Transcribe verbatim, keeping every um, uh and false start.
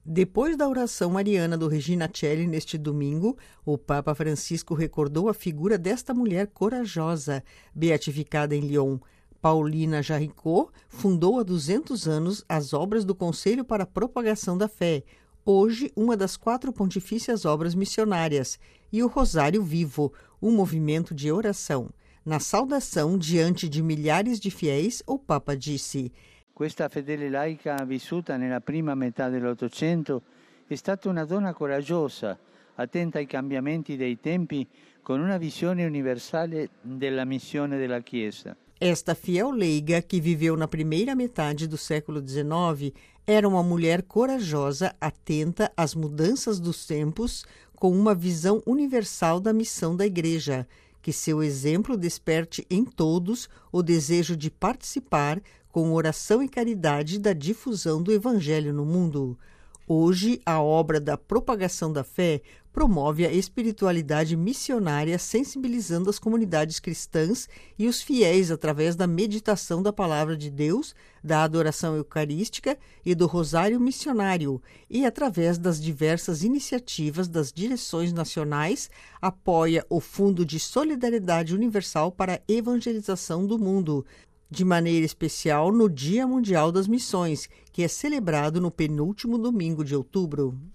Depois da oração mariana do Regina Coeli neste domingo, o Papa Francisco recordou a figura desta mulher corajosa, beatificada em Lyon. Paulina Jaricot fundou há duzentos anos as obras do Conselho para a Propagação da Fé, hoje uma das quatro pontifícias obras missionárias, e o Rosário Vivo, um movimento de oração. Na saudação, diante de milhares de fiéis, o Papa disse: Questa fedele laica vissuta nella prima metà dell'Ottocento è stata una donna coraggiosa, attenta ai cambiamenti dei tempi, con una visione universale della missione della Chiesa. Esta fiel leiga, que viveu na primeira metade do século dezenove, era uma mulher corajosa, atenta às mudanças dos tempos, com uma visão universal da missão da Igreja. Que seu exemplo desperte em todos o desejo de participar, com oração e caridade, da difusão do Evangelho no mundo. Hoje, a obra da propagação da fé promove a espiritualidade missionária, sensibilizando as comunidades cristãs e os fiéis através da meditação da Palavra de Deus, da adoração eucarística e do rosário missionário, e através das diversas iniciativas das direções nacionais, apoia o Fundo de Solidariedade Universal para a Evangelização do Mundo, de maneira especial no Dia Mundial das Missões, que é celebrado no penúltimo domingo de outubro.